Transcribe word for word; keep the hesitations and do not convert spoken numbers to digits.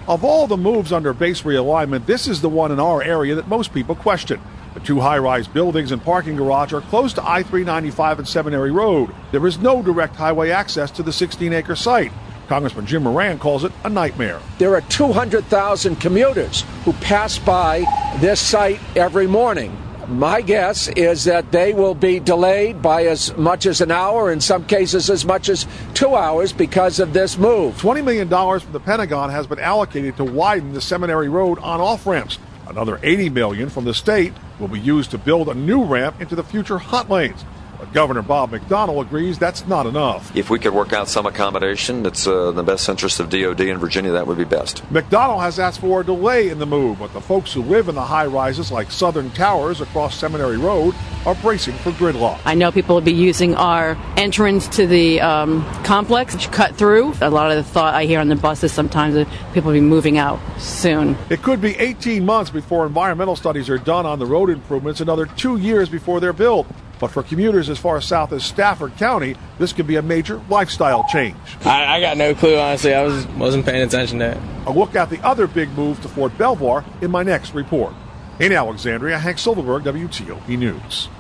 Of all the moves under base realignment, this is the one in our area that most people question. The two high-rise buildings and parking garage are close to I three ninety-five and Seminary Road. There is no direct highway access to the sixteen-acre site. Congressman Jim Moran calls it a nightmare. There are two hundred thousand commuters who pass by this site every morning. My guess is that they will be delayed by as much as an hour, in some cases as much as two hours because of this move. twenty million dollars from the Pentagon has been allocated to widen the Seminary Road on-off ramps. Another eighty million dollars from the state will be used to build a new ramp into the future hot lanes. But Governor Bob McDonnell agrees that's not enough. If we could work out some accommodation that's uh, in the best interest of D O D in Virginia, that would be best. McDonnell has asked for a delay in the move, but the folks who live in the high-rises like Southern Towers across Seminary Road are bracing for gridlock. I know people will be using our entrance to the um, complex to cut through. A lot of the thought I hear on the buses sometimes that people will be moving out soon. It could be eighteen months before environmental studies are done on the road improvements, another two years before they're built. But for commuters as far south as Stafford County, this could be a major lifestyle change. I, I got no clue, honestly. I was, wasn't paying attention to it. A look at the other big move to Fort Belvoir in my next report. In Alexandria, Hank Silverberg, W T O P News.